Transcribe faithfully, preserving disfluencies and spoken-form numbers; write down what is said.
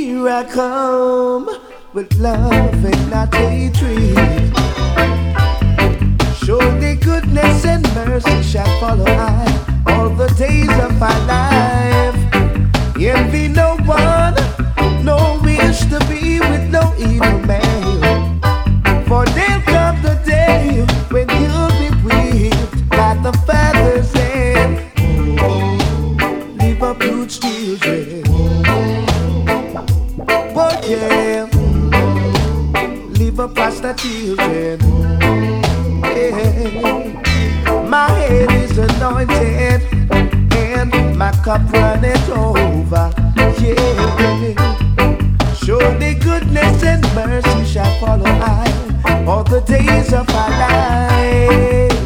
Here I come with love and not hatred. Surely goodness and mercy shall follow I all the days of my life. Envy no one, no wish to be with no evil man. For there'll come the day when you'll be whipped by the father's hand. Leave up huge children. Oh yeah, leave up past children. Yeah. My head is anointed and my cup runneth over. Yeah. Surely goodness and mercy shall follow I all the days of my life.